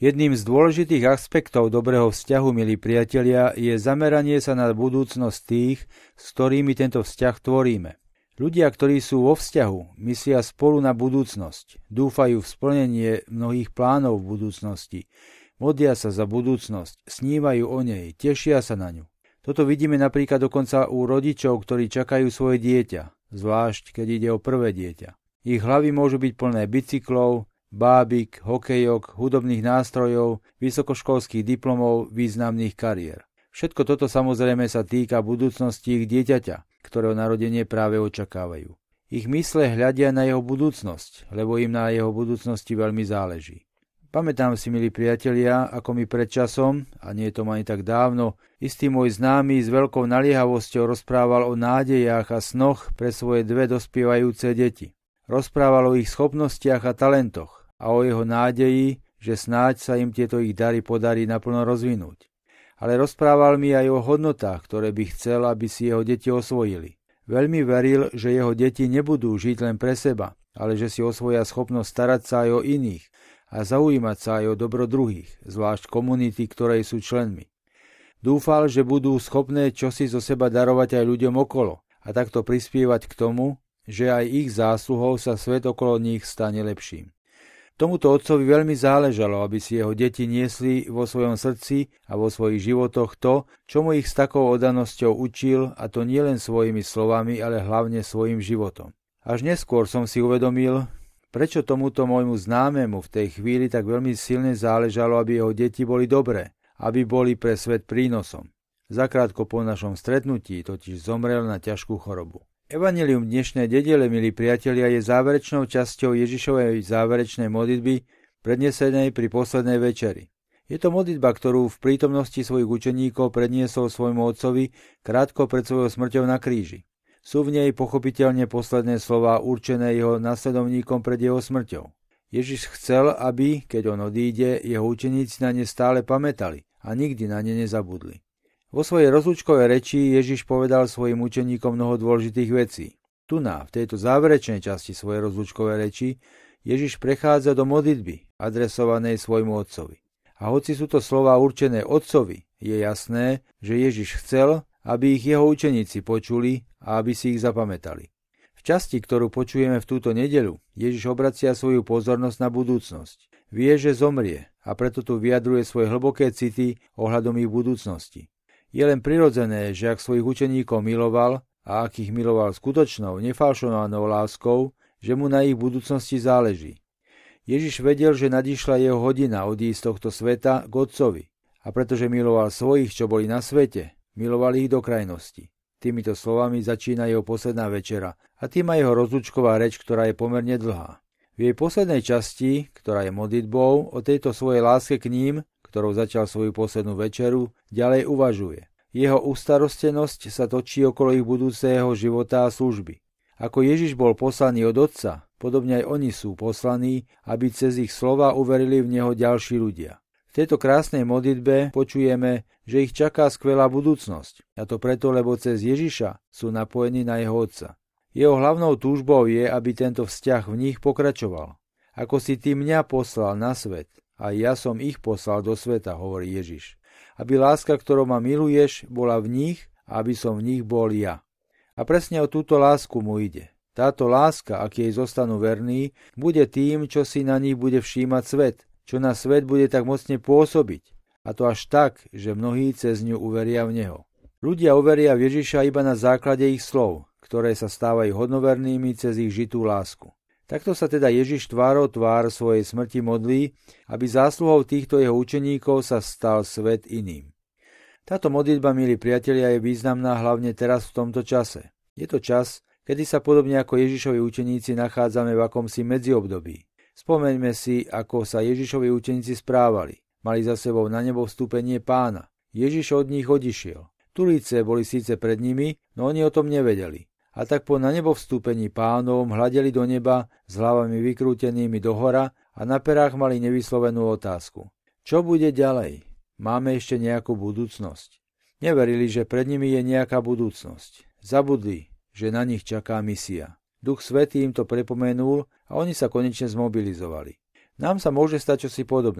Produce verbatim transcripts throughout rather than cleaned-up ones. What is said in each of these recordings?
Jedným z dôležitých aspektov dobrého vzťahu, milí priatelia, je zameranie sa na budúcnosť tých, s ktorými tento vzťah tvoríme. Ľudia, ktorí sú vo vzťahu, myslia spolu na budúcnosť, dúfajú v splnenie mnohých plánov v budúcnosti, modlia sa za budúcnosť, snívajú o nej, tešia sa na ňu. Toto vidíme napríklad dokonca u rodičov, ktorí čakajú svoje dieťa, zvlášť keď ide o prvé dieťa. Ich hlavy môžu byť plné bicyklov, bábik, hokejok, hudobných nástrojov, vysokoškolských diplomov, významných kariér. Všetko toto samozrejme sa týka budúcnosti ich dieťaťa, ktorého narodenie práve očakávajú. Ich mysle hľadia na jeho budúcnosť, lebo im na jeho budúcnosti veľmi záleží. Pamätám si, milí priatelia, ako mi pred časom, a nie je to ani tak dávno, istý môj známy s veľkou naliehavosťou rozprával o nádejach a snoch pre svoje dve dospievajúce deti. Rozprával o ich schopnostiach a talentoch a o jeho nádeji, že snáď sa im tieto ich dary podarí naplno rozvinúť. Ale rozprával mi aj o hodnotách, ktoré by chcel, aby si jeho deti osvojili. Veľmi veril, že jeho deti nebudú žiť len pre seba, ale že si osvoja schopnosť starať sa aj o iných a zaujímať sa aj o dobro druhých, zvlášť komunity, ktorej sú členmi. Dúfal, že budú schopné čosi zo seba darovať aj ľuďom okolo a takto prispievať k tomu, že aj ich zásluhou sa svet okolo nich stane lepším. Tomuto otcovi veľmi záležalo, aby si jeho deti niesli vo svojom srdci a vo svojich životoch to, čo mu ich s takou oddanosťou učil, a to nielen svojimi slovami, ale hlavne svojim životom. Až neskôr som si uvedomil, prečo tomuto môjmu známemu v tej chvíli tak veľmi silne záležalo, aby jeho deti boli dobré, aby boli pre svet prínosom. Zakrátko po našom stretnutí totiž zomrel na ťažkú chorobu. Evanjelium dnešnej nedele, milí priatelia, je záverečnou časťou Ježišovej záverečnej modlitby, prednesenej pri poslednej večeri. Je to modlitba, ktorú v prítomnosti svojich učeníkov predniesol svojmu otcovi krátko pred svojou smrťou na kríži. Sú v nej pochopiteľne posledné slová určené jeho nasledovníkom pred jeho smrťou. Ježiš chcel, aby, keď on odíde, jeho učeníci na ne stále pamätali a nikdy na ne nezabudli. Vo svojej rozlúčkovej reči Ježiš povedal svojim učeníkom mnoho dôležitých vecí. Tu na, v tejto záverečnej časti svojej rozlúčkovej reči, Ježiš prechádza do modlitby, adresovanej svojmu otcovi. A hoci sú to slová určené otcovi, je jasné, že Ježiš chcel, aby ich jeho učeníci počuli a aby si ich zapamätali. V časti, ktorú počujeme v túto nedeľu, Ježiš obracia svoju pozornosť na budúcnosť. Vie, že zomrie a preto tu vyjadruje svoje hlboké city ohľadom ich budúcnosti. Je len prirodzené, že ak svojich učeníkov miloval a ak ich miloval skutočnou, nefalšovanou láskou, že mu na ich budúcnosti záleží. Ježiš vedel, že nadišla jeho hodina odísť z tohto sveta k Otcovi a pretože miloval svojich, čo boli na svete, miloval ich do krajnosti. Týmito slovami začína jeho posledná večera a tým aj jeho rozlúčková reč, ktorá je pomerne dlhá. V jej poslednej časti, ktorá je modlitbou, o tejto svojej láske k ním, ktorou začal svoju poslednú večeru, ďalej uvažuje. Jeho ustarostenosť sa točí okolo ich budúceho života a služby. Ako Ježiš bol poslaný od Otca, podobne aj oni sú poslaní, aby cez ich slova uverili v neho ďalší ľudia. V tejto krásnej modlitbe počujeme, že ich čaká skvelá budúcnosť, a to preto, lebo cez Ježiša sú napojení na jeho Otca. Jeho hlavnou túžbou je, aby tento vzťah v nich pokračoval. Ako si ty mňa poslal na svet, a ja som ich poslal do sveta, hovorí Ježiš. Aby láska, ktorou ma miluješ, bola v nich, a aby som v nich bol ja. A presne o túto lásku mu ide. Táto láska, ak jej zostanú verní, bude tým, čo si na nich bude všímať svet, čo na svet bude tak mocne pôsobiť, a to až tak, že mnohí cez ňu uveria v neho. Ľudia uveria v Ježiša iba na základe ich slov, ktoré sa stávajú hodnovernými cez ich žitú lásku. Takto sa teda Ježiš tvárou tvár svojej smrti modlí, aby zásluhou týchto jeho učeníkov sa stal svet iným. Táto modlitba, milí priatelia, je významná hlavne teraz v tomto čase. Je to čas, kedy sa podobne ako Ježišovi učeníci nachádzame v akomsi medziobdobí. Spomeňme si, ako sa Ježišovi učeníci správali. Mali za sebou na nebo vstúpenie Pána. Ježiš od nich odišiel. Tulice boli síce pred nimi, no oni o tom nevedeli. A tak po na nebo vstúpení Pánovom hľadeli do neba s hlavami vykrútenými dohora a na perách mali nevyslovenú otázku. Čo bude ďalej? Máme ešte nejakú budúcnosť? Neverili, že pred nimi je nejaká budúcnosť. Zabudli, že na nich čaká misia. Duch Svätý im to pripomenul a oni sa konečne zmobilizovali. Nám sa môže stať čosi podobné.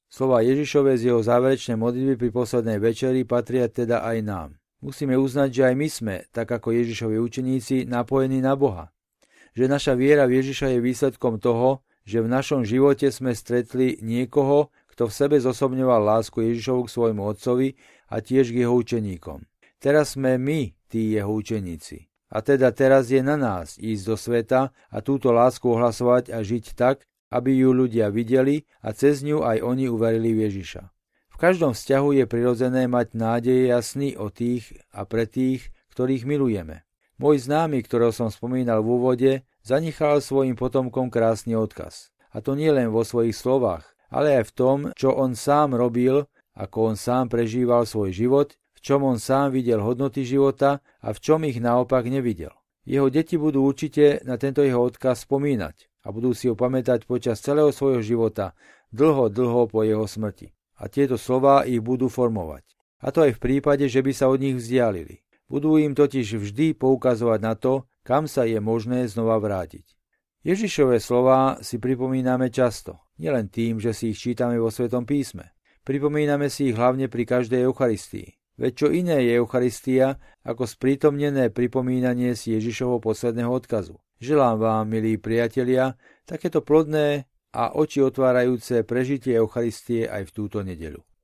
Slova Ježišove z jeho záverečnej modlitby pri poslednej večeri patria teda aj nám. Musíme uznať, že aj my sme, tak ako Ježišovi učeníci, napojení na Boha. Že naša viera v Ježiša je výsledkom toho, že v našom živote sme stretli niekoho, kto v sebe zosobňoval lásku Ježišovu k svojmu otcovi a tiež k jeho učeníkom. Teraz sme my, tí jeho učeníci. A teda teraz je na nás ísť do sveta a túto lásku ohlasovať a žiť tak, aby ju ľudia videli a cez ňu aj oni uverili v Ježiša. V každom vzťahu je prirodzené mať nádeje a sny o tých a pre tých, ktorých milujeme. Môj známy, ktorého som spomínal v úvode, zanechal svojim potomkom krásny odkaz. A to nie len vo svojich slovách, ale aj v tom, čo on sám robil, ako on sám prežíval svoj život, v čom on sám videl hodnoty života a v čom ich naopak nevidel. Jeho deti budú určite na tento jeho odkaz spomínať a budú si ho pamätať počas celého svojho života, dlho, dlho po jeho smrti. A tieto slová ich budú formovať. A to aj v prípade, že by sa od nich vzdialili. Budú im totiž vždy poukazovať na to, kam sa je možné znova vrátiť. Ježišove slová si pripomíname často, nielen tým, že si ich čítame vo Svetom písme. Pripomíname si ich hlavne pri každej Eucharistii. Veď čo iné je Eucharistia, ako sprítomnené pripomínanie si Ježišovho posledného odkazu. Želám vám, milí priatelia, takéto plodné a oči otvárajúce prežitie Eucharistie aj v túto nedeľu.